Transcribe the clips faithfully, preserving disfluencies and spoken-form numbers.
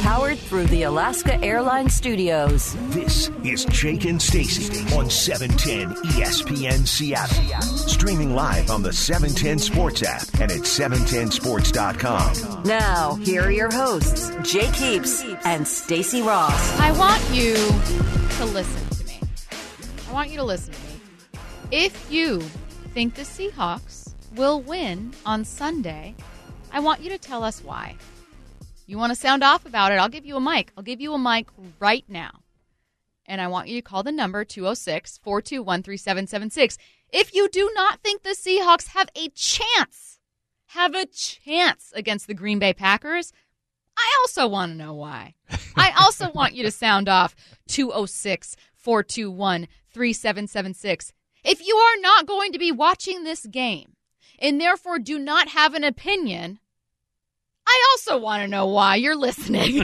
Powered through the Alaska Airlines Studios. This is Jake and Stacey on seven ten E S P N Seattle. Streaming live on the seven ten Sports app and at seven ten sports dot com. Now, here are your hosts, Jake Heaps and Stacey Ross. I want you to listen to me. I want you to listen to me. If you think the Seahawks will win on Sunday, I want you to tell us why. You want to sound off about it, I'll give you a mic. I'll give you a mic right now. And I want you to call the number two oh six, four two one, three seven seven six. If you do not think the Seahawks have a chance, have a chance against the Green Bay Packers, I also want to know why. I also want you to sound off two oh six, four two one, three seven seven six. If you are not going to be watching this game and therefore do not have an opinion, I also want to know why you're listening.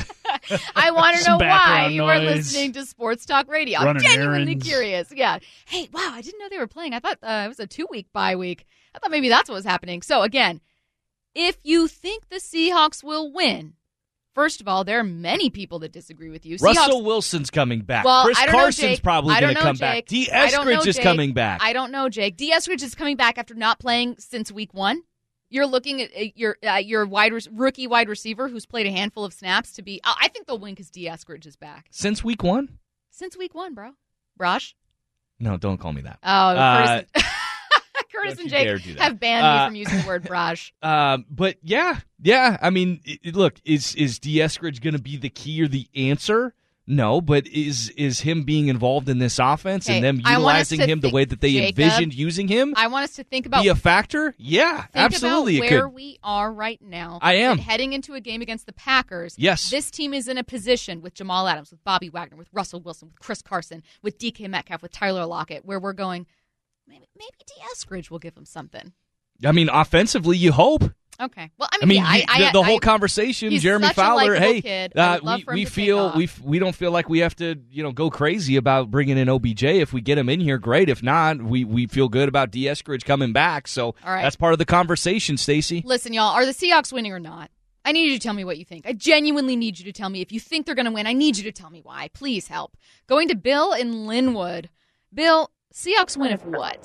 I want to know why you are listening to Sports Talk Radio. I'm genuinely errands. curious. Yeah. Hey, wow, I didn't know they were playing. I thought uh, it was a two-week bye week. I thought maybe that's what was happening. So, again, if you think the Seahawks will win, first of all, there are many people that disagree with you. Seahawks, Russell Wilson's coming back. Well, Chris I don't know, Carson's Jake. probably I going don't to know, come back. Jake. D. I don't know, Eskridge is Jake. coming back. I don't know, Jake. D. Eskridge is coming back after not playing since week one. You're looking at your uh, your wide re- rookie wide receiver who's played a handful of snaps to be. I think they'll win because D. Eskridge is back. Since week one? Since week one, bro. Brosh? No, don't call me that. Oh, uh, Curtis, Curtis and Jake do have banned uh, me from using the word Brosh. Um, but yeah, yeah. I mean, it, look, is is D. Eskridge going to be the key or the answer? No, but is is him being involved in this offense okay, and them utilizing him think, the way that they Jacob, envisioned using him? I want us to think about be a factor. Yeah, think absolutely. About it where could. we are right now. I am heading into a game against the Packers. Yes, this team is in a position with Jamal Adams, with Bobby Wagner, with Russell Wilson, with Chris Carson, with D K Metcalf, with Tyler Lockett, where we're going. Maybe maybe D. Eskridge will give him something. I mean, offensively, you hope. Okay. Well, I mean, I mean, yeah, you, I, the, the I, whole I, conversation, he's Jeremy such Fowler. A hey, kid. uh, we we feel we we don't feel like we have to, you know, go crazy about bringing in O B J. If we get him in here, great. If not, we we feel good about D. Eskridge coming back. So All right. that's part of the conversation, Stacey. Listen, y'all, are the Seahawks winning or not? I need you to tell me what you think. I genuinely need you to tell me if you think they're going to win. I need you to tell me why. Please help. Going to Bill in Linwood. Bill, Seahawks win if what?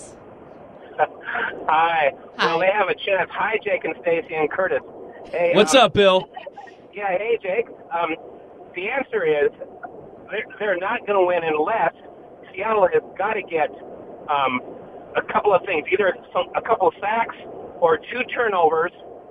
Hi. Hi. Well, they have a chance. Hi, Jake and Stacey and Curtis. Hey, What's um, up, Bill? Yeah, hey, Jake. Um, the answer is they're, they're not going to win unless Seattle has got to get um, a couple of things, either some, a couple of sacks or two turnovers,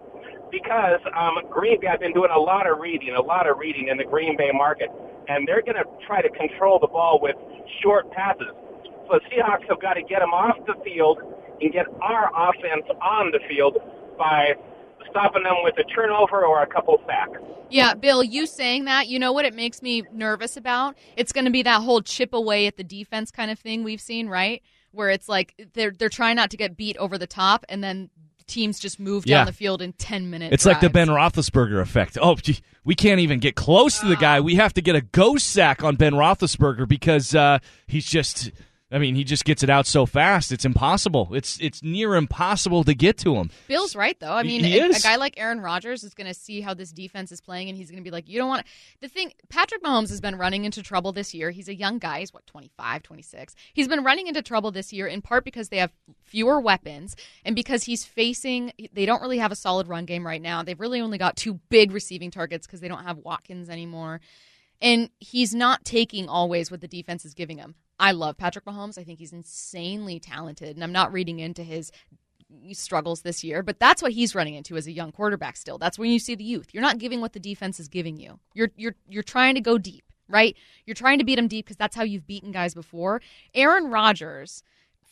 because um, Green Bay, I've been doing a lot of reading, a lot of reading in the Green Bay market, and they're going to try to control the ball with short passes. So the Seahawks have got to get them off the field and get our offense on the field by stopping them with a turnover or a couple sacks. Yeah, Bill, you saying that, you know what it makes me nervous about? It's going to be that whole chip away at the defense kind of thing we've seen, right? Where it's like they're they're trying not to get beat over the top, and then teams just move Yeah. down the field in ten minutes. It's like the Ben Roethlisberger effect. Oh, gee, we can't even get close to the guy. We have to get a ghost sack on Ben Roethlisberger because uh, he's just... I mean, he just gets it out so fast. It's impossible. It's it's near impossible to get to him. Bill's right, though. I mean, He a, is. a guy like Aaron Rodgers is going to see how this defense is playing, and he's going to be like, you don't want to. The thing, Patrick Mahomes has been running into trouble this year. He's a young guy. He's, what, twenty-five, twenty-six? He's been running into trouble this year in part because they have fewer weapons and because he's facing, they don't really have a solid run game right now. They've really only got two big receiving targets because they don't have Watkins anymore. And he's not taking always what the defense is giving him. I love Patrick Mahomes. I think he's insanely talented, and I'm not reading into his struggles this year, but that's what he's running into as a young quarterback still. That's when you see the youth. You're not giving what the defense is giving you. You're you're you're trying to go deep, right? You're trying to beat them deep because that's how you've beaten guys before. Aaron Rodgers,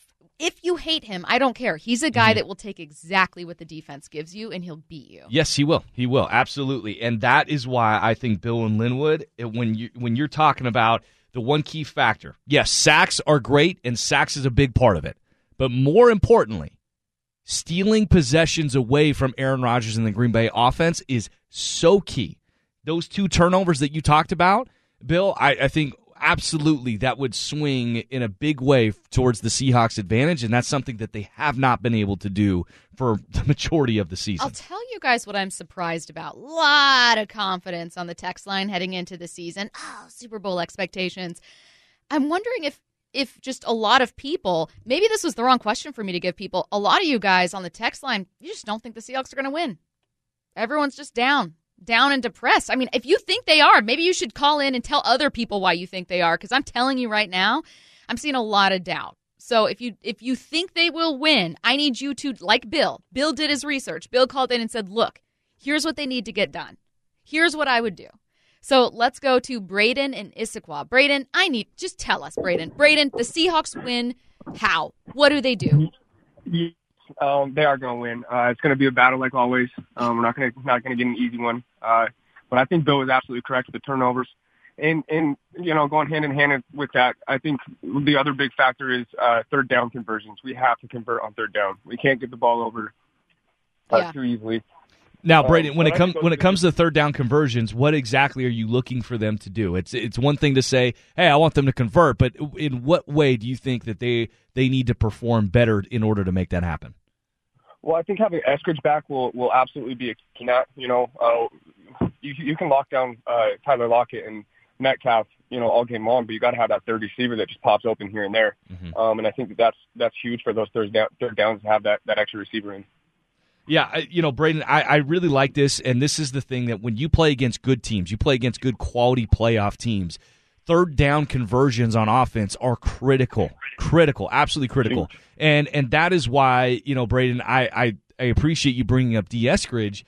if you hate him, I don't care. He's a guy mm-hmm. that will take exactly what the defense gives you, and he'll beat you. Yes, he will. He will, absolutely. And that is why I think Bill and Linwood, when you when you're talking about the one key factor, yes, sacks are great, and sacks is a big part of it. But more importantly, stealing possessions away from Aaron Rodgers and the Green Bay offense is so key. Those two turnovers that you talked about, Bill, I, I think absolutely that would swing in a big way towards the Seahawks' advantage, and that's something that they have not been able to do for the majority of the season. I'll tell you guys what I'm surprised about. A lot of confidence on the text line heading into the season. Oh, Super Bowl expectations. I'm wondering if if just a lot of people, maybe this was the wrong question for me to give people, a lot of you guys on the text line, you just don't think the Seahawks are going to win. Everyone's just down. down and depressed. I mean, if you think they are, maybe you should call in and tell other people why you think they are, because I'm telling you right now, I'm seeing a lot of doubt. So if you if you think they will win, I need you to, like Bill, Bill did his research. Bill called in and said, look, here's what they need to get done. Here's what I would do. So let's go to Braden and Issaquah. Braden, I need, just tell us, Braden. Braden, the Seahawks win how? What do they do? Yeah. Um, they are going to win. Uh, it's going to be a battle like always. Um, we're not going to not going to get an easy one. Uh, but I think Bill was absolutely correct with the turnovers, and and you know going hand in hand with that, I think the other big factor is uh, third down conversions. We have to convert on third down. We can't get the ball over uh, yeah. too easily. Now, Braden, um, when it comes when it to comes to third down conversions, what exactly are you looking for them to do? It's it's one thing to say, hey, I want them to convert, but in what way do you think that they they need to perform better in order to make that happen? Well, I think having Eskridge back will, will absolutely be a key. Not, you know, uh, you you can lock down uh, Tyler Lockett and Metcalf, you know, all game long, but you got to have that third receiver that just pops open here and there. Mm-hmm. Um, and I think that that's that's huge for those third down, third downs to have that, that extra receiver in. Yeah, I, you know, Braden, I, I really like this, and this is the thing that when you play against good teams, you play against good quality playoff teams, third down conversions on offense are critical, critical, absolutely critical. And and that is why, you know, Braden, I, I, I appreciate you bringing up D. Eskridge,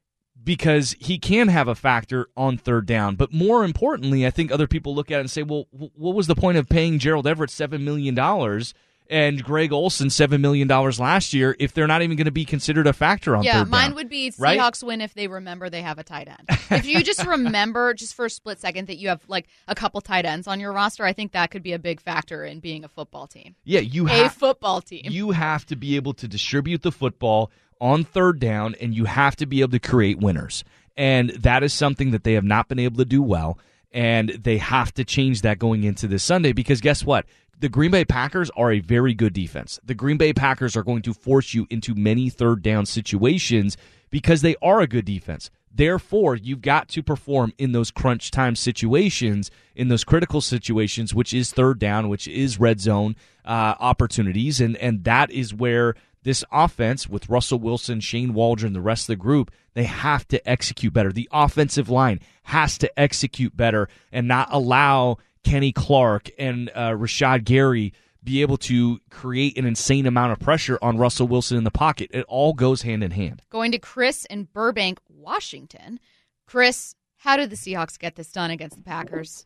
because he can have a factor on third down. But more importantly, I think other people look at it and say, well, what was the point of paying Gerald Everett seven million dollars and Greg Olsen seven million dollars last year if they're not even going to be considered a factor on yeah, third down? Yeah, mine would be Seahawks right? win if they remember they have a tight end. If you just remember, just for a split second, that you have like a couple tight ends on your roster, I think that could be a big factor in being a football team. Yeah, you a have, football team. You have to be able to distribute the football on third down, and you have to be able to create winners. And that is something that they have not been able to do well, and they have to change that going into this Sunday, because guess what? The Green Bay Packers are a very good defense. The Green Bay Packers are going to force you into many third down situations because they are a good defense. Therefore, you've got to perform in those crunch time situations, in those critical situations, which is third down, which is red zone uh, opportunities, and, and that is where this offense with Russell Wilson, Shane Waldron, the rest of the group, they have to execute better. The offensive line has to execute better and not allow Kenny Clark and uh, Rashad Gary be able to create an insane amount of pressure on Russell Wilson in the pocket. It all goes hand in hand. Going to Chris in Burbank, Washington. Chris, how did the Seahawks get this done against the Packers?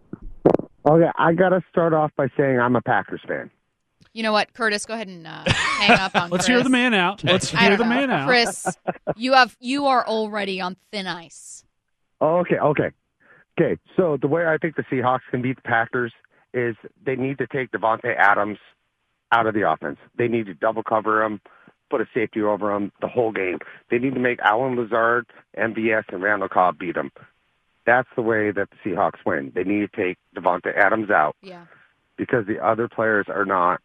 Okay, I got to start off by saying I'm a Packers fan. You know what, Curtis, go ahead and uh, hang up on Let's Chris. hear the man out. Let's hear the man out. Chris, you have you are already on thin ice. Oh, okay, okay. Okay, so the way I think the Seahawks can beat the Packers is they need to take Devontae Adams out of the offense. They need to double cover him, put a safety over him the whole game. They need to make Allen Lazard, M V S, and Randall Cobb beat him. That's the way that the Seahawks win. They need to take Devontae Adams out. Yeah. Because the other players are not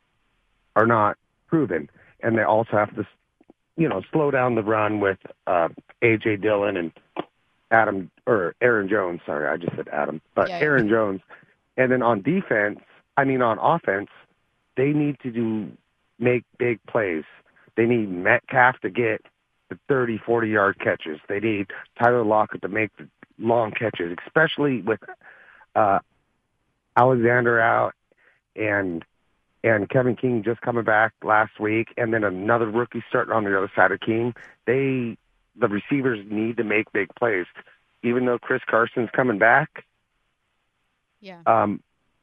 are not proven, and they also have to, you know, slow down the run with uh, A J Dillon and Adam or Aaron Jones. Sorry, I just said Adam, but yeah, Aaron yeah. Jones. And then on defense, I mean on offense, they need to do make big plays. They need Metcalf to get the thirty, forty-yard catches. They need Tyler Lockett to make the long catches, especially with uh, Alexander out and and Kevin King just coming back last week, and then another rookie starting on the other side of King. They the receivers need to make big plays, even though Chris Carson's coming back. Yeah. Um,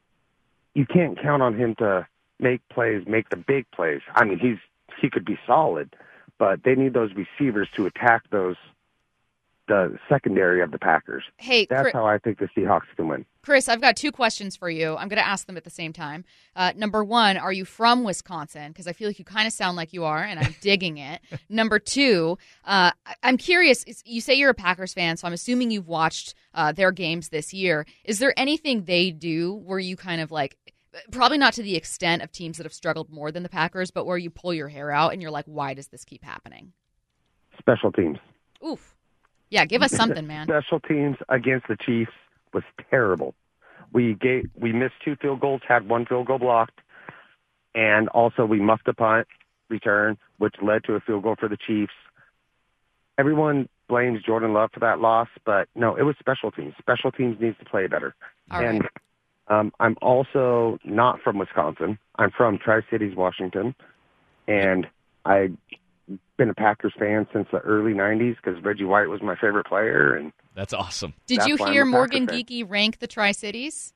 you can't count on him to make plays, make the big plays. I mean, he's he could be solid, but they need those receivers to attack those the secondary of the Packers. Hey, That's Chris, how I think the Seahawks can win. Chris, I've got two questions for you. I'm going to ask them at the same time. Uh, number one, are you from Wisconsin? Because I feel like you kind of sound like you are, and I'm digging it. Number two, uh, I'm curious. You say you're a Packers fan, so I'm assuming you've watched uh, their games this year. Is there anything they do where you kind of like, probably not to the extent of teams that have struggled more than the Packers, but where you pull your hair out and you're like, why does this keep happening? Special teams. Oof. Yeah, give us something, man. Special teams against the Chiefs was terrible. We gave, we missed two field goals, had one field goal blocked, and also we muffed a punt return, which led to a field goal for the Chiefs. Everyone blames Jordan Love for that loss, but no, it was special teams. Special teams needs to play better. All and right. um, I'm also not from Wisconsin. I'm from Tri-Cities, Washington, and I been a Packers fan since the early nineties because Reggie White was my favorite player. And that's awesome. Did you hear Morgan Geekie rank the Tri-Cities?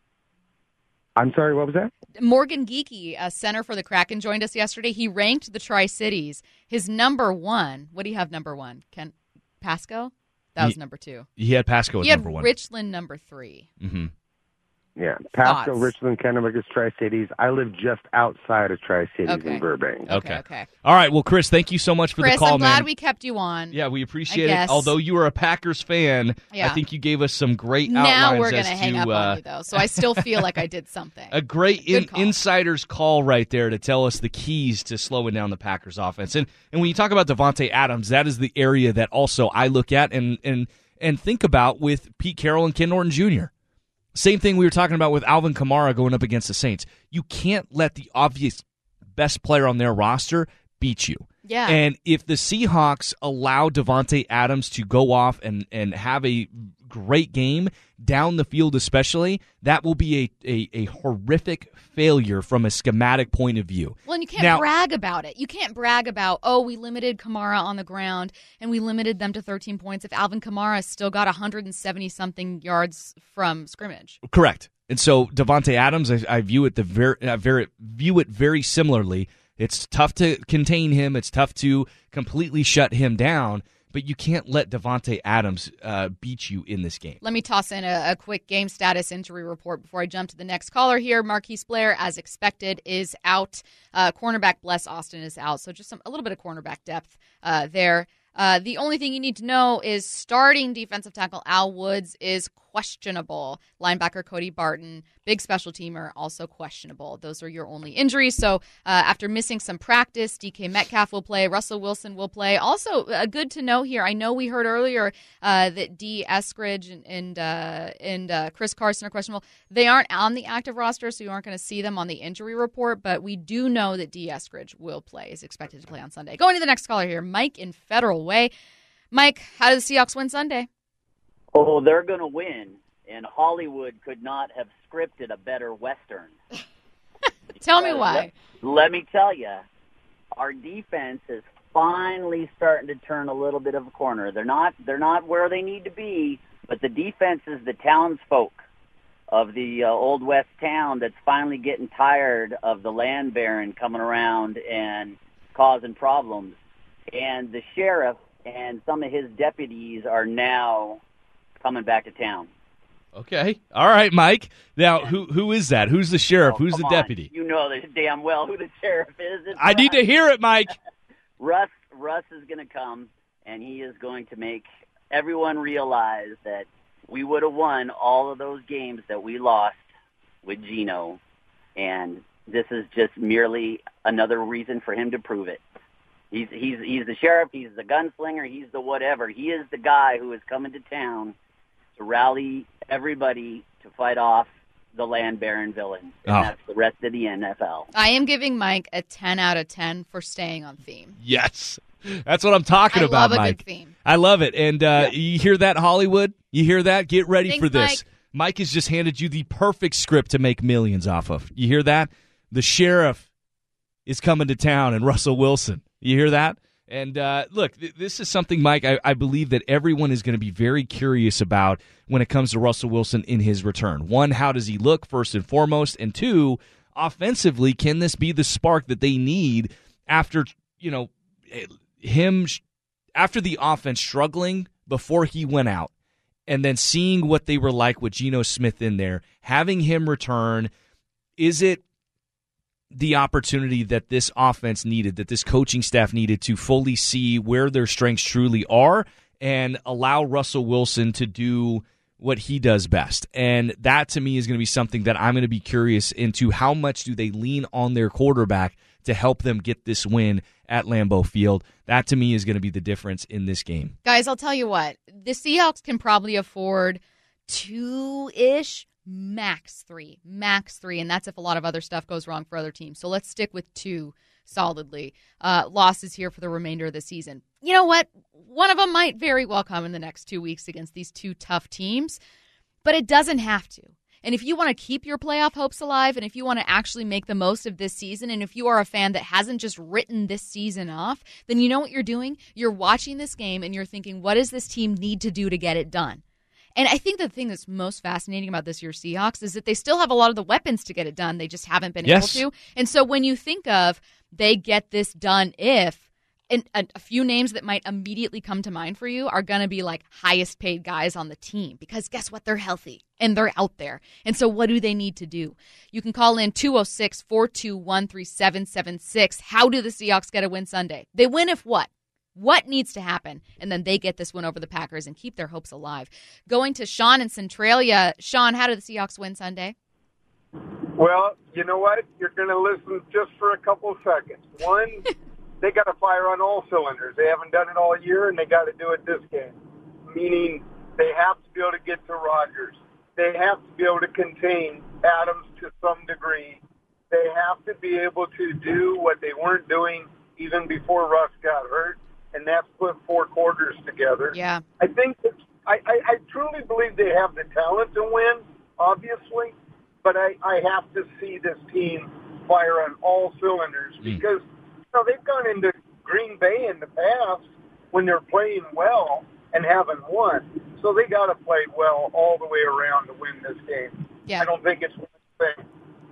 I'm sorry, what was that? Morgan Geekie, a center for the Kraken, joined us yesterday. He ranked the Tri-Cities. His number one, what do you have number one? Ken Pasco? That was he, number two. He had Pasco as he had number one. Richland number three. Mm-hmm. Yeah, Pasco, Thoughts? Richland, Kennebec, Tri-Cities. I live just outside of Tri-Cities Okay. in Burbank. Okay, okay. All right, well, Chris, thank you so much for Chris, the call, I'm glad man. we kept you on. Yeah, we appreciate I it. guess. Although you are a Packers fan, Yeah. I think you gave us some great Now outlines we're as gonna hang to, up uh, on you, though, so I still feel like I did something. a great in, Good call. insider's call right there to tell us the keys to slowing down the Packers offense. And and when you talk about Davante Adams, that is the area that also I look at and and and think about with Pete Carroll and Ken Norton Junior Same thing we were talking about with Alvin Kamara going up against the Saints. You can't let the obvious best player on their roster beat you. Yeah. And if the Seahawks allow Davante Adams to go off and, and have a great game down the field especially, that will be a, a, a horrific failure from a schematic point of view. Well, and you can't Now- brag about it. You can't brag about, oh, we limited Kamara on the ground and we limited them to thirteen points if Alvin Kamara still got one hundred seventy-something yards from scrimmage. Correct. And so Davante Adams, I, I view it the very, I very view it very similarly. It's tough to contain him. It's tough to completely shut him down. But you can't let Davante Adams uh, beat you in this game. Let me toss in a, a quick game status injury report before I jump to the next caller here. Marquise Blair, as expected, is out. Uh, cornerback Bless Austin is out. So just some, a little bit of cornerback depth uh, there. Uh, the only thing you need to know is starting defensive tackle Al Woods is questionable. Linebacker Cody Barton, big special teamer, also questionable. Those are your only injuries. So uh, after missing some practice, D K Metcalf will play. Russell Wilson will play. Also, uh, good to know here, I know we heard earlier uh, that D. Eskridge and and, uh, and uh, Chris Carson are questionable. They aren't on the active roster, so you aren't going to see them on the injury report, but we do know that D. Eskridge will play, is expected to play on Sunday. Going to the next caller here, Mike in Federal Way. Mike, how do the Seahawks win Sunday? Oh, they're going to win, and Hollywood could not have scripted a better Western. Tell me why. Let, let me tell you, our defense is finally starting to turn a little bit of a corner. They're not they're not where they need to be, but the defense is the townsfolk of the uh, Old West town that's finally getting tired of the land baron coming around and causing problems. And the sheriff and some of his deputies are now coming back to town. Okay. All right, Mike. Now, who who is that? Who's the sheriff? Oh, Who's the come deputy? on. You know this damn well who the sheriff is. It's I need Russ. to hear it, Mike. Russ, Russ is going to come, and he is going to make everyone realize that we would have won all of those games that we lost with Geno, and this is just merely another reason for him to prove it. He's he's he's the sheriff. He's the gunslinger. He's the whatever. He is the guy who is coming to town to rally everybody to fight off the land baron villain. And Oh. that's the rest of the N F L. I am giving Mike a ten out of ten for staying on theme. Yes. That's what I'm talking I about, love a Mike. good theme. I love it. And uh, Yeah. you hear that, Hollywood? You hear that? Get ready Thanks, for this. Mike. Mike has just handed you the perfect script to make millions off of. You hear that? The sheriff is coming to town and Russell Wilson. You hear that? And uh, look, th- this is something, Mike, I, I believe that everyone is going to be very curious about when it comes to Russell Wilson in his return. One, how does he look, first and foremost? And two, offensively, can this be the spark that they need after, you know, him, after the offense struggling before he went out, and then seeing what they were like with Geno Smith in there, having him return, is it the opportunity that this offense needed, that this coaching staff needed to fully see where their strengths truly are and allow Russell Wilson to do what he does best? And that, to me, is going to be something that I'm going to be curious into. How much do they lean on their quarterback to help them get this win at Lambeau Field? That, to me, is going to be the difference in this game. Guys, I'll tell you what. The Seahawks can probably afford two-ish, max three. Max three, and that's if a lot of other stuff goes wrong for other teams. So let's stick with two solidly. Uh, losses here for the remainder of the season. You know what? One of them might very well come in the next two weeks against these two tough teams, but it doesn't have to. And if you want to keep your playoff hopes alive, and if you want to actually make the most of this season, and if you are a fan that hasn't just written this season off, then you know what you're doing? You're watching this game and you're thinking, what does this team need to do to get it done? And I think the thing that's most fascinating about this year's Seahawks is that they still have a lot of the weapons to get it done. They just haven't been yes. able to. And so when you think of they get this done if, and a, a few names that might immediately come to mind for you are going to be like highest paid guys on the team, because guess what? They're healthy and they're out there. And so what do they need to do? You can call in two oh six, four two one, three seven seven six. How do the Seahawks get a win Sunday? They win if what? What needs to happen? And then they get this win over the Packers and keep their hopes alive. Going to Sean in Centralia. Sean, how do the Seahawks win Sunday? Well, you know what? You're going to listen just for a couple of seconds. One, they got to fire on all cylinders. They haven't done it all year, and they got to do it this game, meaning they have to be able to get to Rodgers. They have to be able to contain Adams to some degree. They have to be able to do what they weren't doing even before Russ got hurt, and that's put four quarters together. Yeah. I think it's, I, I, I truly believe they have the talent to win, obviously, but I, I have to see this team fire on all cylinders mm. because you know, they've gone into Green Bay in the past when they're playing well and haven't won. So they got to play well all the way around to win this game. Yeah. I don't think it's one thing.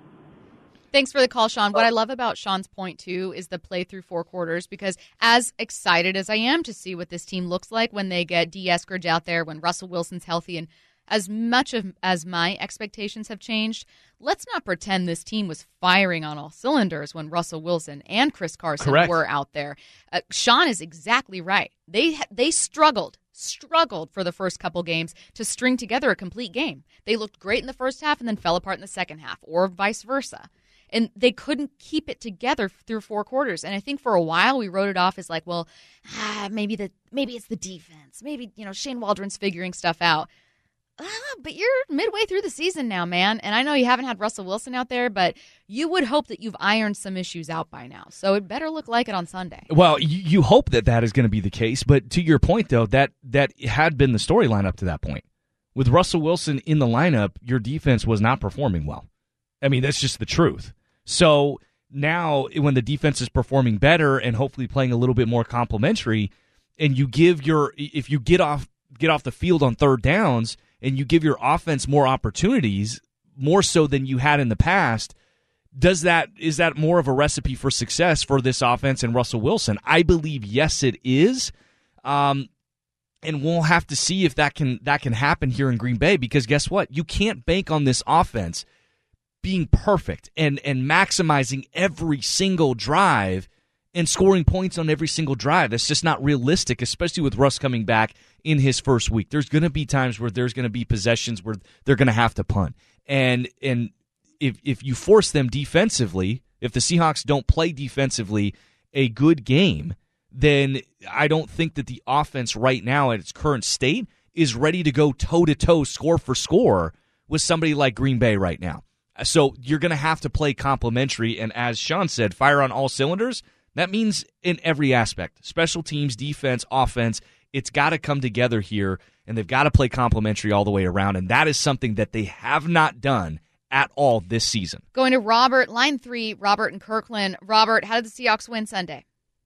Thanks for the call, Sean. What I love about Sean's point, too, is the play through four quarters, because as excited as I am to see what this team looks like when they get D. Eskridge out there, when Russell Wilson's healthy, and as much of, as my expectations have changed, let's not pretend this team was firing on all cylinders when Russell Wilson and Chris Carson Correct. were out there. Uh, Sean is exactly right. They they struggled. struggled for the first couple games to string together a complete game. They looked great in the first half and then fell apart in the second half, or vice versa. And they couldn't keep it together through four quarters. And I think for a while we wrote it off as like, well, ah, maybe the maybe it's the defense. Maybe, you know, Shane Waldron's figuring stuff out. Ah, but you're midway through the season now, man. And I know you haven't had Russell Wilson out there, but you would hope that you've ironed some issues out by now. So it better look like it on Sunday. Well, you, you hope that that is going to be the case. But to your point, though, that, that had been the storyline up to that point. With Russell Wilson in the lineup, your defense was not performing well. I mean, that's just the truth. So now when the defense is performing better and hopefully playing a little bit more complimentary, and you give your, if you get off get off the field on third downs and you give your offense more opportunities, more so than you had in the past, does that is that more of a recipe for success for this offense and Russell Wilson? I believe yes, it is. Um, and we'll have to see if that can that can happen here in Green Bay, because guess what? You can't bank on this offense being perfect and, and maximizing every single drive and scoring points on every single drive. That's just not realistic, especially with Russ coming back in his first week. There's going to be times where there's going to be possessions where they're going to have to punt. And and if if you force them defensively, if the Seahawks don't play defensively a good game, then I don't think that the offense right now at its current state is ready to go toe-to-toe, score for score with somebody like Green Bay right now. So you're going to have to play complementary, and as Sean said, fire on all cylinders. That means in every aspect, special teams, defense, offense, it's got to come together here, and they've got to play complementary all the way around, and that is something that they have not done at all this season. Going to Robert, line three, Robert and Kirkland. Robert, how did the Seahawks win Sunday?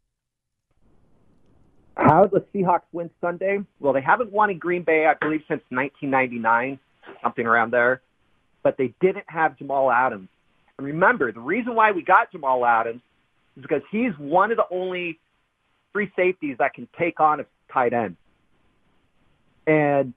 How did the Seahawks win Sunday? Well, they haven't won in Green Bay, I believe, since nineteen ninety-nine, something around there. But they didn't have Jamal Adams. And remember, the reason why we got Jamal Adams is because he's one of the only free safeties that can take on a tight end. And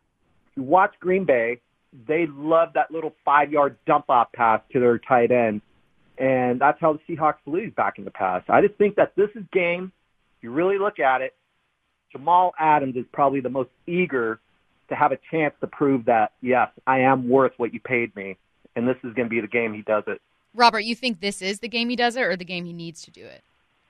if you watch Green Bay, they love that little five-yard dump-off pass to their tight end. And that's how the Seahawks lose back in the past. I just think that this is game, if you really look at it, Jamal Adams is probably the most eager to have a chance to prove that, yes, I am worth what you paid me. And this is going to be the game he does it. Robert, you think this is the game he does it or the game he needs to do it?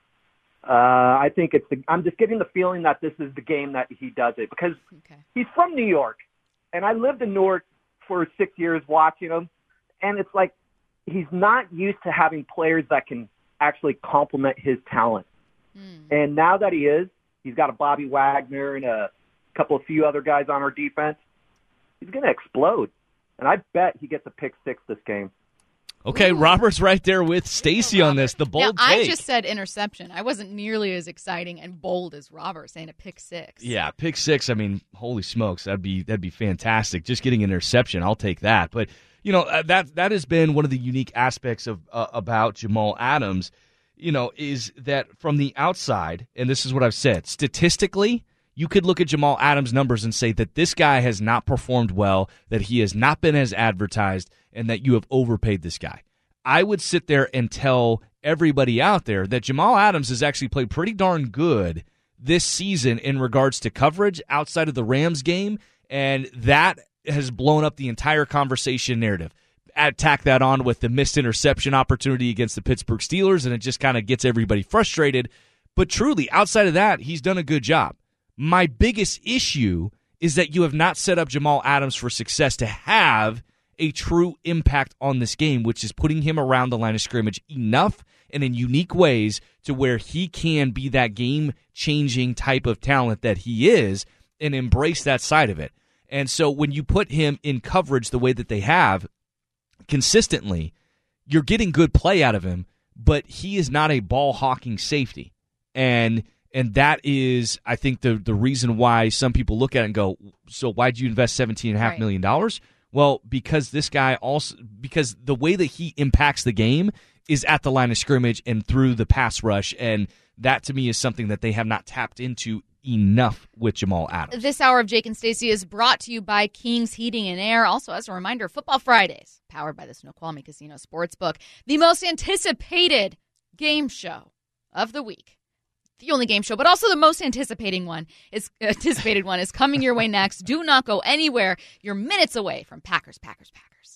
Uh, I think it's the, I'm just getting the feeling that this is the game that he does it because okay. he's from New York. And I lived in Newark for six years watching him. And it's like he's not used to having players that can actually complement his talent. Mm. And now that he is, he's got a Bobby Wagner and a couple of few other guys on our defense. He's going to explode. And I bet he gets a pick six this game. Okay, Ooh. Robert's right there with Stacy on this. The bold now, take. I just said interception. I wasn't nearly as exciting and bold as Robert saying a pick six. Yeah, pick six. I mean, holy smokes, that'd be that'd be fantastic. Just getting an interception, I'll take that. But you know uh, that that has been one of the unique aspects of uh, about Jamal Adams. You know, is that from the outside, and this is what I've said statistically. You could look at Jamal Adams' numbers and say that this guy has not performed well, that he has not been as advertised, and that you have overpaid this guy. I would sit there and tell everybody out there that Jamal Adams has actually played pretty darn good this season in regards to coverage outside of the Rams game, and that has blown up the entire conversation narrative. Tack that on with the missed interception opportunity against the Pittsburgh Steelers, and it just kind of gets everybody frustrated. But truly, outside of that, he's done a good job. My biggest issue is that you have not set up Jamal Adams for success to have a true impact on this game, which is putting him around the line of scrimmage enough and in unique ways to where he can be that game-changing type of talent that he is and embrace that side of it. And so when you put him in coverage the way that they have consistently, you're getting good play out of him, but he is not a ball-hawking safety. And And that is, I think, the the reason why some people look at it and go, so why'd you invest seventeen point five million dollars? Well, because this guy also, because the way that he impacts the game is at the line of scrimmage and through the pass rush, and that to me is something that they have not tapped into enough with Jamal Adams. This hour of Jake and Stacey is brought to you by King's Heating and Air. Also, as a reminder, Football Fridays, powered by the Snoqualmie Casino Sportsbook, the most anticipated game show of the week. The only game show, but also the most anticipating one is anticipated one is coming your way next. Do not go anywhere. You're minutes away from Packers, Packers, Packers.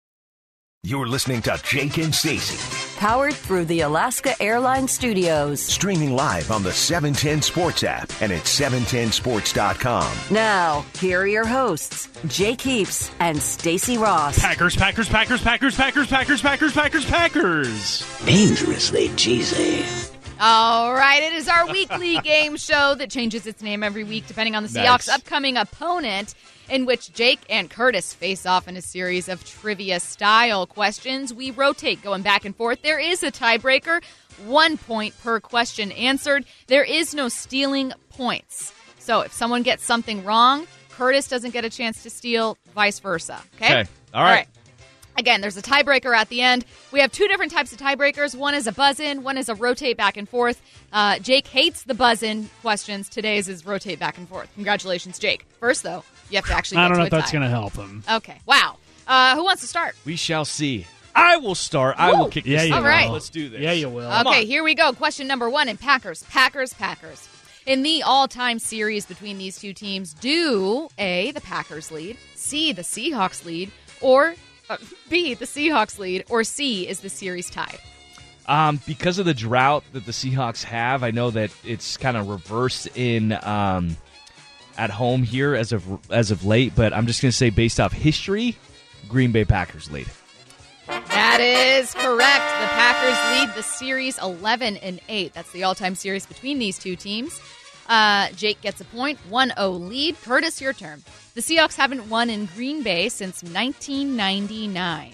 You're listening to Jake and Stacey. Powered through the Alaska Airlines Studios. Streaming live on the seven ten Sports app and at seven ten sports dot com. Now, here are your hosts, Jake Heaps and Stacey Ross. Packers, Packers, Packers, Packers, Packers, Packers, Packers, Packers, Packers. Dangerously cheesy. All right, it is our weekly game show that changes its name every week depending on the Seahawks' Nice. upcoming opponent, in which Jake and Curtis face off in a series of trivia-style questions. We rotate going back and forth. There is a tiebreaker, one point per question answered. There is no stealing points. So if someone gets something wrong, Curtis doesn't get a chance to steal, vice versa. Okay? Okay. All right. All right. Again, there's a tiebreaker at the end. We have two different types of tiebreakers. One is a buzz-in. One is a rotate back and forth. Uh, Jake hates the buzz-in questions. Today's is rotate back and forth. Congratulations, Jake. First, though, you have to actually get I don't know to if a that's tie. going to help him. Okay. Wow. Uh, who wants to start? We shall see. I will start. I will kick Yeah, this you thing will. off. All right. Let's do this. Yeah, you will. Come Okay, on. here we go. Question number one in Packers, Packers, Packers. In the all-time series between these two teams, do A, the Packers lead, C, the Seahawks lead, or uh, B, the Seahawks lead, or C, is the series tied? Um, because of the drought that the Seahawks have, I know that it's kind of reversed in um, at home here as of as of late. But I'm just going to say, based off history, Green Bay Packers lead. That is correct. The Packers lead the series eleven and eight. That's the all-time series between these two teams. Uh, Jake gets a point, one oh lead. Curtis, your turn. The Seahawks haven't won in Green Bay since nineteen ninety-nine.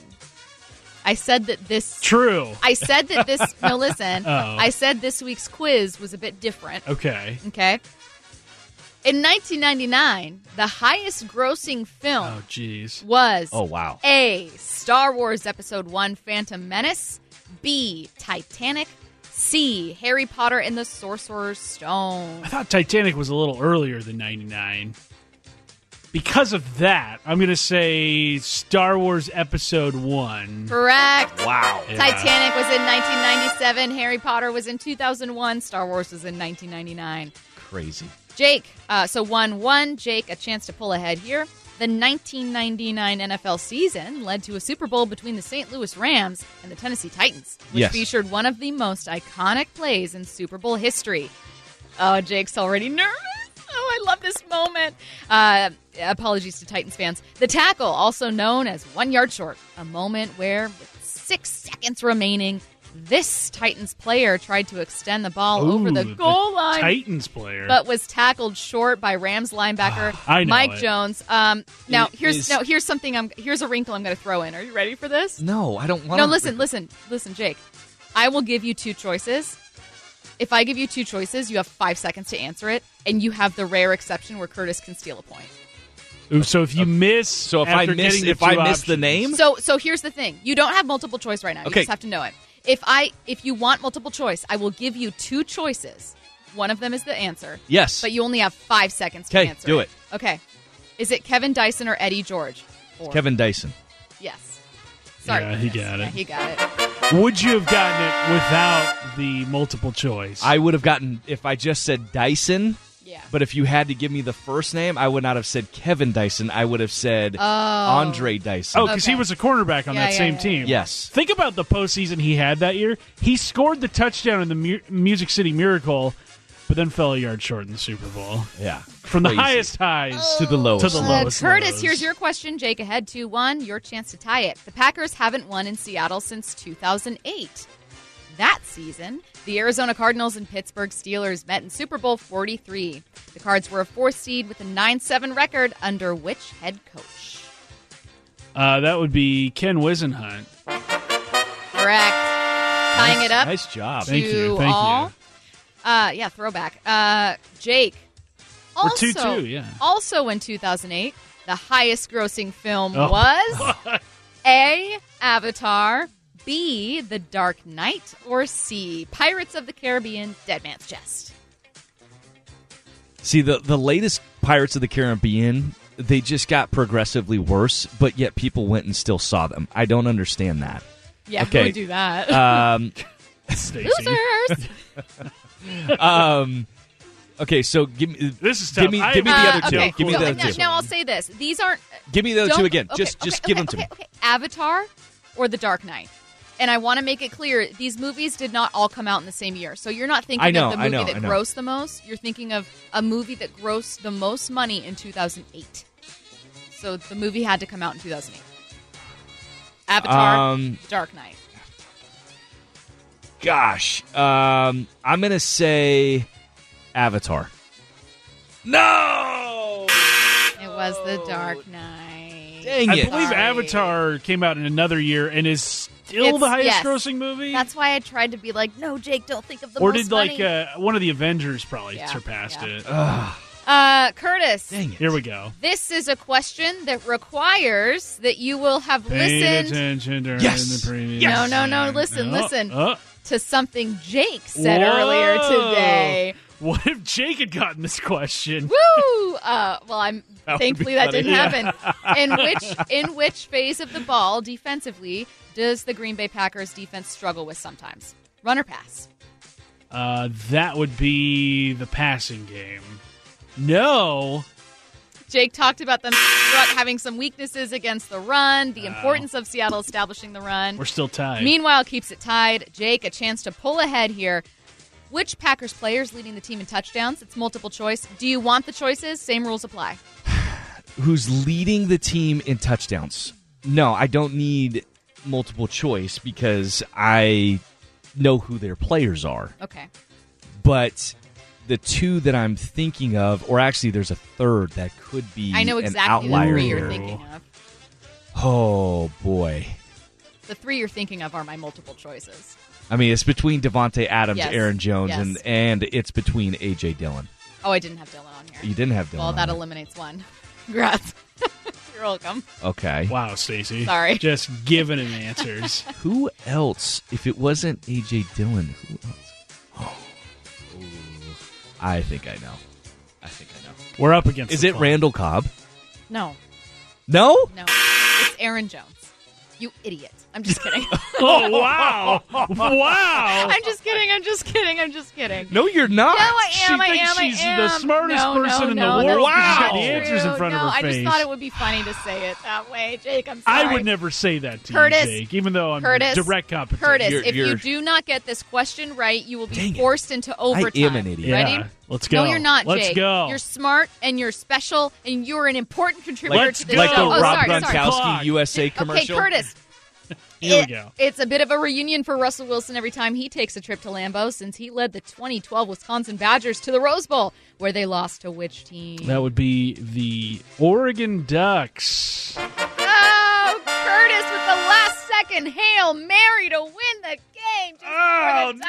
I said that this... True. I said that this... No, listen. Oh. I said this week's quiz was a bit different. Okay. Okay? In nineteen ninety-nine, the highest-grossing film Oh, jeez. was... Oh, wow. A, Star Wars Episode one, Phantom Menace. B, Titanic. C, Harry Potter and the Sorcerer's Stone. I thought Titanic was a little earlier than ninety-nine. Because of that, I'm going to say Star Wars Episode one. Correct. Wow. Yeah. Titanic was in nineteen ninety-seven. Harry Potter was in two thousand one. Star Wars was in nineteen ninety-nine. Crazy. Jake, uh, so one one. Jake, a chance to pull ahead here. The nineteen ninety-nine N F L season led to a Super Bowl between the Saint Louis Rams and the Tennessee Titans, which Yes. featured one of the most iconic plays in Super Bowl history. Oh, Jake's already nervous. Oh, I love this moment. Uh, apologies to Titans fans. The tackle, also known as one yard short, a moment where, with six seconds remaining, this Titans player tried to extend the ball Ooh, over the goal the line. Titans player. But was tackled short by Rams linebacker I know Mike it. Jones. Um, now, It here's is- no, here's something. I'm here's a wrinkle I'm going to throw in. Are you ready for this? No, I don't want No, to. listen, listen, listen, Jake. I will give you two choices. If I give you two choices, you have five seconds to answer it, and you have the rare exception where Curtis can steal a point. Ooh, so if you miss, So if I after miss, getting the if I two miss the options- name, So, so here's the thing: you don't have multiple choice right now. You Okay. just have to know it. If I, if you want multiple choice, I will give you two choices. One of them is the answer. Yes. But you only have five seconds to Okay, answer. do it. Okay. Is it Kevin Dyson or Eddie George? Four. Kevin Dyson. Yes. Sorry. Yeah, he Curtis. got Yeah, it. he got it. Would you have gotten it without the multiple choice? I would have gotten if I just said Dyson. Yeah. But if you had to give me the first name, I would not have said Kevin Dyson. I would have said Oh. Andre Dyson. Oh, because Okay. he was a cornerback on Yeah, that yeah, same yeah, team. Yes. Think about the postseason he had that year. He scored the touchdown in the Mu- Music City Miracle, but then fell a yard short in the Super Bowl. Yeah. From the Crazy. highest highs To the lowest. to the Uh, lowest. Curtis, lows. here's your question. Jake ahead two one. Your chance to tie it. The Packers haven't won in Seattle since two thousand eight. That season, the Arizona Cardinals and Pittsburgh Steelers met in Super Bowl forty-three. The Cards were a fourth seed with a nine seven record under which head coach? Uh, that would be Ken Wisenhunt. Correct. Tying it up Nice job. to Thank you, thank all. you. Uh, yeah, throwback. Uh, Jake. We're Also, two two, yeah. Also in two thousand eight, the highest grossing film Oh. was A, Avatar, B, The Dark Knight, or C, Pirates of the Caribbean, Dead Man's Chest. See, the, the latest Pirates of the Caribbean, they just got progressively worse, but yet people went and still saw them. I don't understand that. Yeah, Okay. who would do that? Um, Stacey. Losers! um, okay, so give me This is give tough. me I- give me the Uh, other two. okay. Give me so, the now, other two. now I'll say this. These aren't... Give me the other don't- two again. okay, just just okay, give okay, them to okay, me. okay. Avatar or The Dark Knight. And I want to make it clear, these movies did not all come out in the same year. So you're not thinking I know, of the I movie know, that I know. grossed the most. You're thinking of a movie that grossed the most money in two thousand eight. So the movie had to come out in two thousand eight. Avatar, Um, Dark Knight. Gosh, um, I'm gonna say Avatar. No, It was The Dark Knight. dang I it! believe Sorry. Avatar came out in another year and is still It's- the highest yes. grossing movie. That's why I tried to be like, no, Jake, don't think of the or most did like money. uh, one of the Avengers probably Yeah, surpassed yeah. it? Ugh, Uh, Curtis, dang it! Here we go. this is a question that requires that you will have Paid listened attention during Yes. the previous. No, no, no, listen, Oh, listen. oh. to something Jake said Whoa. earlier today. What if Jake had gotten this question? Woo! Uh, well, I'm That would thankfully be that funny. didn't Yeah. happen. In which in which phase of the ball defensively does the Green Bay Packers defense struggle with sometimes? Run or pass? Uh, that would be the passing game. No. Jake talked about them having some weaknesses against the run, the importance of Seattle establishing the run. We're still tied. Meanwhile, keeps it tied. Jake, a chance to pull ahead here. Which Packers players leading the team in touchdowns? It's multiple choice. Do you want the choices? Same rules apply. Who's leading the team in touchdowns? No, I don't need multiple choice because I know who their players are. Okay. But the two that I'm thinking of, or actually there's a third that could be I know an exactly the outlier three you're here. thinking of. Oh, boy. The three you're thinking of are my multiple choices. I mean, it's between Devontae Adams, Yes. Aaron Jones, Yes. and, and it's between A J. Dillon. Oh, I didn't have Dylan on here. You didn't have Dillon Well, that on it. eliminates one. Congrats. You're welcome. Okay. Wow, Stacey. Sorry. Just giving him answers. Who else? If it wasn't A J. Dillon, who else? Oh. I think I know. I think I know. We're up against Is the it clock. Randall Cobb? No. No? No. It's Aaron Jones. You idiot. I'm just kidding. Oh, wow. Wow. I'm just kidding. I'm just kidding. I'm just kidding. No, you're not. No, I She am. I thinks am. she's I am. the smartest no, person no, in the no, world. that's Wow. not She's got the answers in true. front of no, her I just face. thought it would be funny to say it that way, Jake. I'm sorry. I would never say that to Curtis, you, Jake, even though I'm Curtis, direct competition. Curtis, You're- if you you're- do not get this question right, you will be Dang it. forced into overtime. I am an idiot. Ready? Yeah. Let's go. No, you're not, Let's Jake. go. You're smart and you're special and you're an important contributor Let's to this go. Like the show. Oh, Rob sorry, sorry. Gronkowski U S A commercial? Okay, Curtis. Here It- we go. It's a bit of a reunion for Russell Wilson every time he takes a trip to Lambeau since he led the twenty twelve Wisconsin Badgers to the Rose Bowl, where they lost to which team? That would be the Oregon Ducks. Oh, Curtis with the last second Hail Mary to win the game just Oh, before the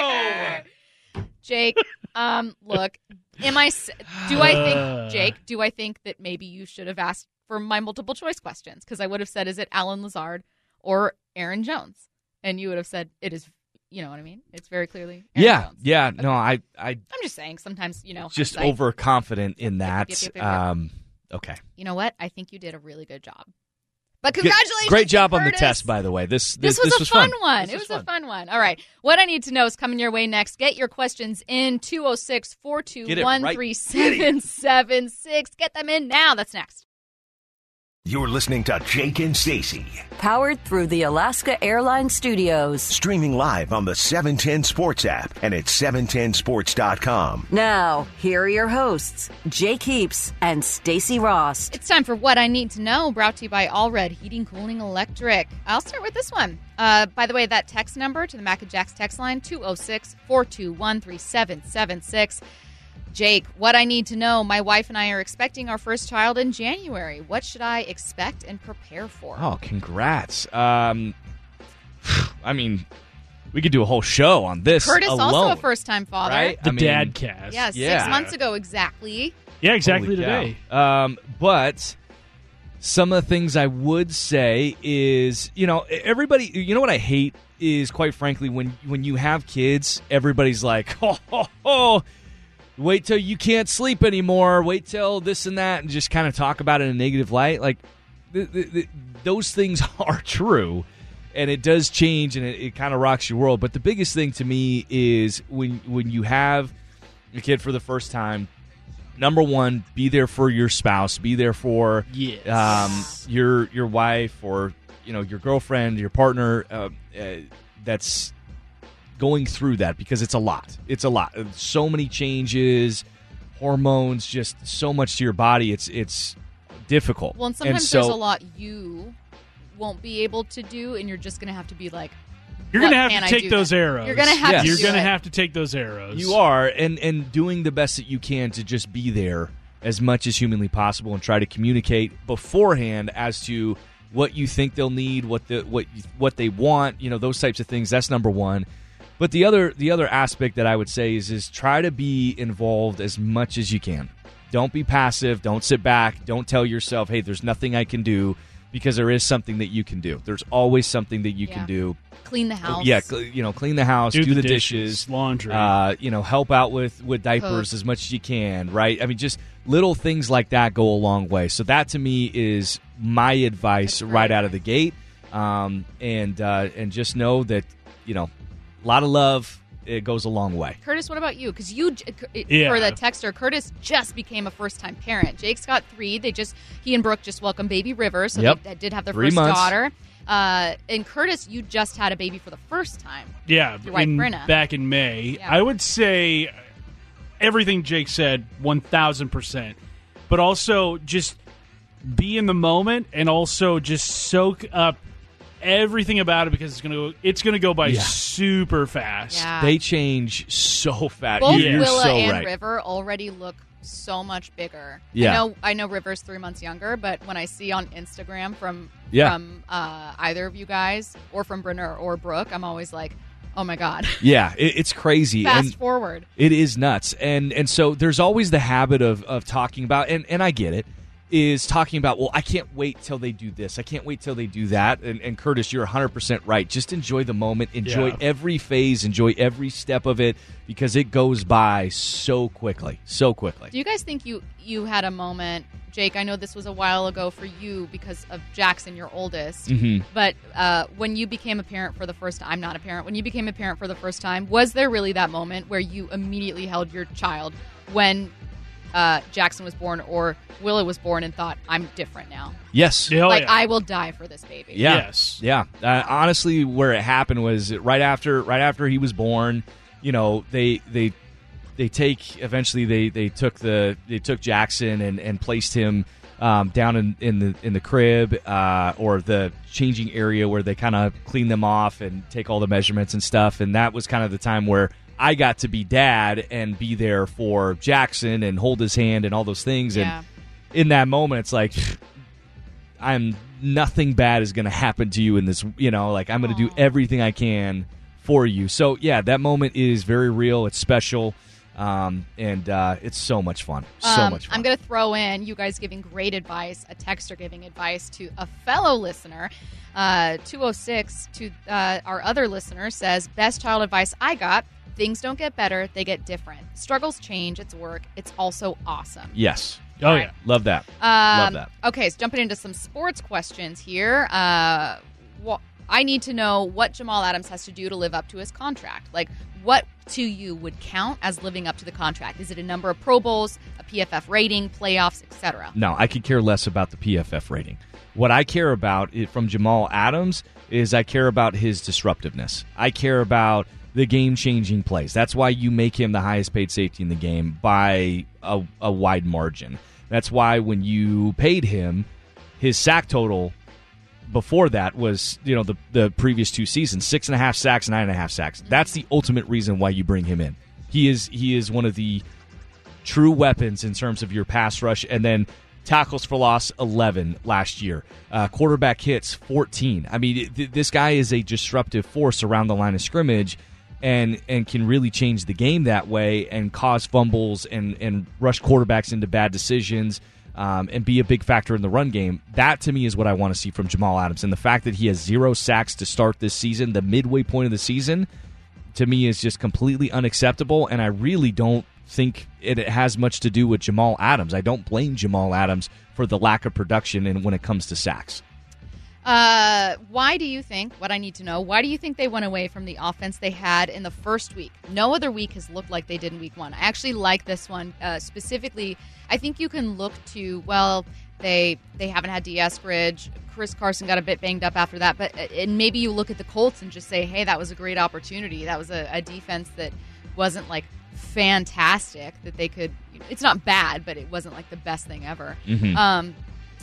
tiebreaker. Jake, um, look, am I? s- Do I think, Jake? Do I think that maybe you should have asked for my multiple choice questions? Because I would have said, "Is it Alan Lazard or Aaron Jones?" And you would have said, "It is." You know what I mean? It's very clearly Aaron Yeah, Jones. yeah. No, I, I I'm just saying. Sometimes, you know, just hindsight- overconfident in that. Yep, yep, yep, yep. Um, okay. You know what? I think you did a really good job. But Good- congratulations! Great job on the Curtis. test, by the way. This This, this, was this a was fun, fun. one. This It was was a fun one. All right. What I need to know is coming your way next. Get your questions in two oh six, four two one, three seven seven six. Get them in now. That's next. You're listening to Jake and Stacey. Powered through the Alaska Airlines Studios. Streaming live on the seven ten Sports app and at seven ten sports dot com. Now, here are your hosts, Jake Heaps and Stacey Ross. It's time for What I Need to Know, brought to you by All Red Heating, Cooling, Electric. I'll start with this one. Uh, by the way, that text number to the Mac and Jacks text line, two oh six, four two one, three seven seven six. Jake, what I need to know, my wife and I are expecting our first child in January. What should I expect and prepare for? Oh, congrats. Um, I mean, we could do a whole show on this Curtis, alone, also a first-time father. right? The I mean, dad cast. Yeah, six Yeah. months ago exactly. Yeah, exactly holy cow. today. Um, but some of the things I would say is, you know, everybody, you know what I hate is, quite frankly, when when you have kids, everybody's like, oh, oh, oh, wait till you can't sleep anymore, wait till this and that, and just kind of talk about it in a negative light. Like, th- th- th- those things are true, and it does change, and it, it kind of rocks your world. But the biggest thing to me is when when you have a kid for the first time, number one, be there for your spouse, be there for Yes. um, your your wife or you know your girlfriend, your partner uh, uh, that's going through that, because it's a lot. It's a lot. So many changes, hormones, just so much to your body. It's it's difficult. Well, and sometimes so, there's a lot you won't be able to do, and you're just going to have to be like, You're what going to have can to I take do those then? arrows. You're going to have Yes. to You're do going to it. have to take those arrows. You are, and and doing the best that you can to just be there as much as humanly possible, and try to communicate beforehand as to what you think they'll need, what the what what they want, you know, those types of things. That's number one. But the other the other aspect that I would say is is try to be involved as much as you can. Don't be passive. Don't sit back. Don't tell yourself, hey, there's nothing I can do, because there is something that you can do. There's always something that you Yeah. can do. Clean the house. Yeah, cl- you know, clean the house, Do do, the the, dishes, dishes, laundry. uh, you know, help out with, with diapers Cook. as much as you can, right? I mean, just little things like that go a long way. So that, to me, is my advice That's right great. out of the gate. Um, and uh, and just know that, you know, a lot of love, it goes a long way. Curtis, what about you? Because you, j- c- Yeah. for the texter, Curtis just became a first-time parent. Jake's got three. They just he and Brooke just welcomed baby River, so Yep. they, they did have their Three first months. daughter. Uh, and Curtis, you just had a baby for the first time. Yeah, Your wife, in- Brenna. back in May. Yeah. I would say everything Jake said, one thousand percent. But also just be in the moment and also just soak up everything about it, because it's going to it's going to go by Yeah. super fast. Yeah. They change so fast. Both You're Willa so and right. River already look so much bigger. Yeah. I know I know River's three months younger, but when I see on Instagram from Yeah. from uh, either of you guys, or from Brenner or Brooke, I'm always like, oh my God. Yeah, it, it's crazy. Fast and forward. It is nuts. And and so there's always the habit of, of talking about, and, and I get it, is talking about, well, I can't wait till they do this. I can't wait till they do that. And, and Curtis, you're one hundred percent right. Just enjoy the moment. Enjoy Yeah. every phase. Enjoy every step of it because it goes by so quickly, so quickly. Do you guys think you you had a moment, Jake? I know this was a while ago for you because of Jackson, your oldest. Mhm. But uh, when you became a parent for the first time, I'm not a parent. When you became a parent for the first time, was there really that moment where you immediately held your child when uh, Jackson was born or Willow was born and thought, I'm different now? Yes. Oh, like, yeah. I will die for this baby. Yeah. Yes. Yeah. Uh, honestly, where it happened was right after right after he was born. You know, they they they take eventually they, they took the they took Jackson and, and placed him um, down in, in the in the crib uh, or the changing area where they kind of clean them off and take all the measurements and stuff. And that was kind of the time where I got to be dad and be there for Jackson and hold his hand and all those things. Yeah. And in that moment, it's like, I'm nothing bad is going to happen to you in this, you know, like I'm going to do everything I can for you. So, yeah, that moment is very real. It's special. Um, and uh, it's so much fun. So Um, much fun. I'm going to throw in you guys giving great advice, a texter giving advice to a fellow listener. Uh, two oh six to uh, our other listener says, best child advice I got, things don't get better, they get different. Struggles change, it's work, it's also awesome. Yes. Oh, yeah. Love that. Um, Love that. Okay, so jumping into some sports questions here. Uh, wh- I need to know what Jamal Adams has to do to live up to his contract. Like, what to you would count as living up to the contract? Is it a number of Pro Bowls, a P F F rating, playoffs, et cetera? No, I could care less about the P F F rating. What I care about it, from Jamal Adams is I care about his disruptiveness. I care about the game-changing plays. That's why you make him the highest-paid safety in the game by a, a wide margin. That's why when you paid him, his sack total before that was, you know, the the previous two seasons, six and a half sacks, nine and a half sacks. That's the ultimate reason why you bring him in. He is he is one of the true weapons in terms of your pass rush, and then tackles for loss eleven last year, uh, quarterback hits fourteen. I mean, th- this guy is a disruptive force around the line of scrimmage, and and can really change the game that way and cause fumbles and and rush quarterbacks into bad decisions. Um, and be a big factor in the run game. That, to me, is what I want to see from Jamal Adams. And the fact that he has zero sacks to start this season, the midway point of the season, to me is just completely unacceptable. And I really don't think it has much to do with Jamal Adams. I don't blame Jamal Adams for the lack of production and when it comes to sacks. Uh, why do you think, what I need to know, why do you think they went away from the offense they had in the first week? No other week has looked like they did in week one. I actually like this one uh, specifically. I think you can look to, well, they they haven't had DeEskridge. Chris Carson got a bit banged up after that. But and maybe you look at the Colts and just say, hey, that was a great opportunity. That was a, a defense that wasn't like fantastic, that they could, it's not bad, but it wasn't like the best thing ever. Mm-hmm. Um,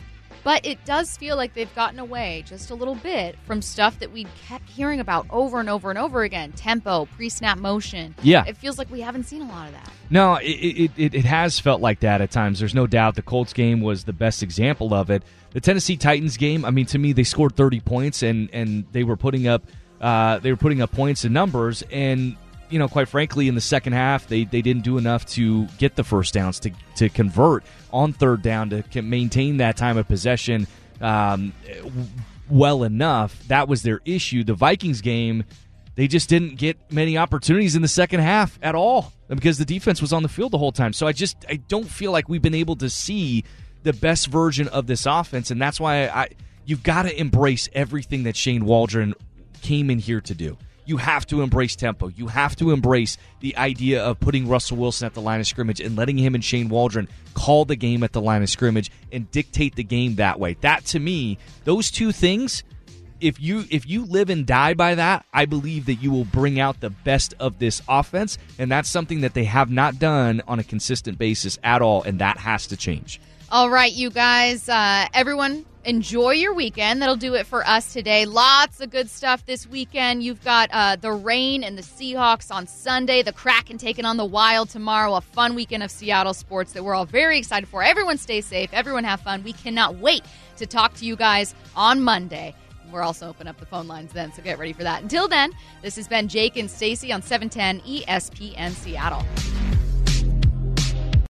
But it does feel like they've gotten away just a little bit from stuff that we kept hearing about over and over and over again. Tempo, pre-snap motion. Yeah. It feels like we haven't seen a lot of that. No, it, it, it, it has felt like that at times. There's no doubt the Colts game was the best example of it. The Tennessee Titans game, I mean, to me, they scored thirty points, and, and they were putting up uh, they were putting up points and numbers, and you know, quite frankly, in the second half, they, they didn't do enough to get the first downs, to to convert on third down, to maintain that time of possession um, well enough. That was their issue. The Vikings game, they just didn't get many opportunities in the second half at all because the defense was on the field the whole time. So I just I don't feel like we've been able to see the best version of this offense, and that's why I, I you've got to embrace everything that Shane Waldron came in here to do. You have to embrace tempo. You have to embrace the idea of putting Russell Wilson at the line of scrimmage and letting him and Shane Waldron call the game at the line of scrimmage and dictate the game that way. That, to me, those two things, if you if you live and die by that, I believe that you will bring out the best of this offense, and that's something that they have not done on a consistent basis at all, and that has to change. All right, you guys, uh, everyone, enjoy your weekend. That'll do it for us today. Lots of good stuff this weekend. You've got uh, the Rain and the Seahawks on Sunday, the Kraken taking on the Wild tomorrow, a fun weekend of Seattle sports that we're all very excited for. Everyone stay safe. Everyone have fun. We cannot wait to talk to you guys on Monday. We're also open up the phone lines then, so get ready for that. Until then, this has been Jake and Stacy on seven ten E S P N Seattle.